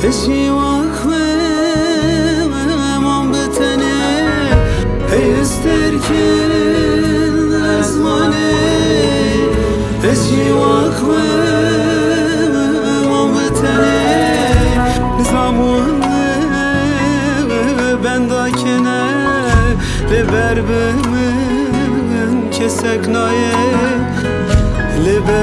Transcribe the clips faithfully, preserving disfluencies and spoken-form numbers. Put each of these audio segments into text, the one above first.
اشي واخوام بتنه هي استركن ازمانه اشي واخوام بتنه زمانه بنداکنه لبر بمن کسک نایه لبر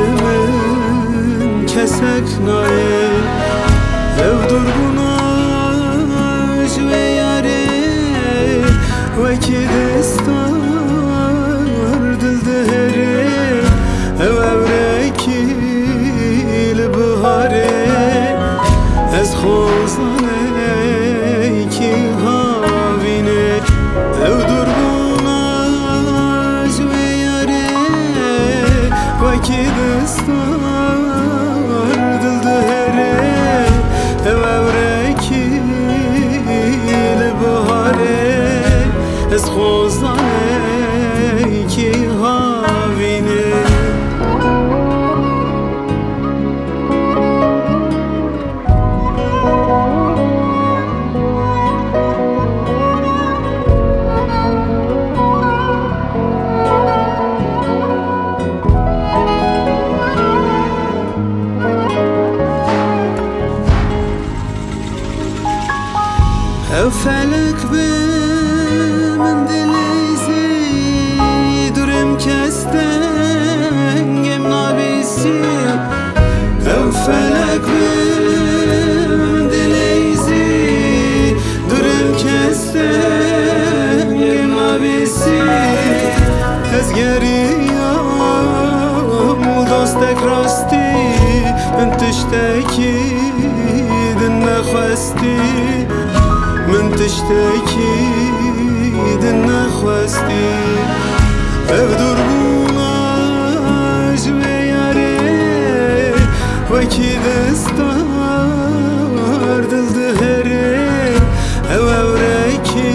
بمن کسک نایه او درگوناش و یاره وکی دستار دل دهره او اورکی لبهاره از خوزانه کی هاوینه او درگوناش و یاره وکی دستار دل دهره از خوزانه کی هاوینه او فلک به من دلیزی دورم کستنگم نابیسی او فلک به من دلیزی دورم کستنگم نابیسی از گریم دستک راستی من تشتکی دن نخواستی من تشتکی دن نخواستی او درگوناش و یاره وکی دستار دل دهره او اورکی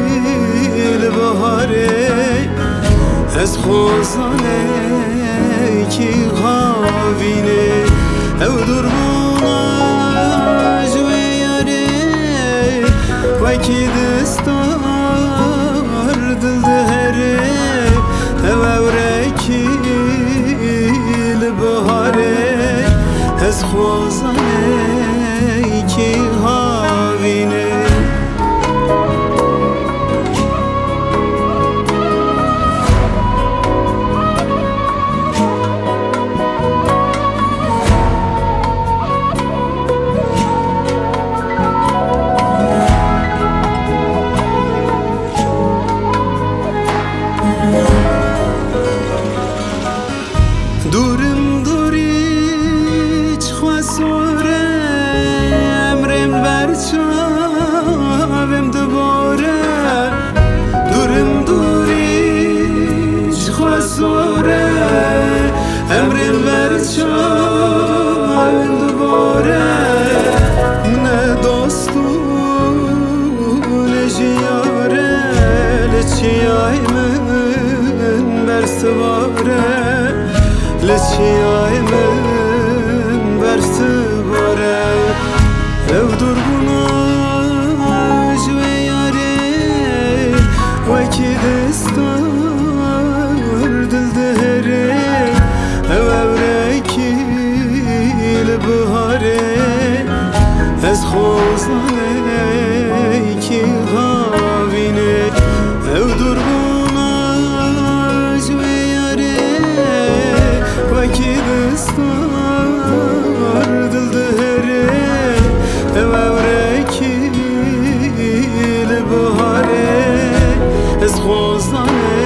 لبهاره از خوزانه کی هاوینه او درگوناش و یاره وکی دستار دل دهره او اورکی لبهاره از خوزانه کی هاوینه دورم دوری چخواسوره امرم برچاوم دوباره دورم دوری چخواسوره امرم برچاوم دوباره من دوستون جیاره لچیای من برسواره لچی آی من برسواره او درگوناش و یاره وکی دستار دل دهره او اورکی لبهاره از خوزانه کی هاوینه او درگوناش و یاره وکی دستار دل دهره او اورکی لبهاره از خوزانه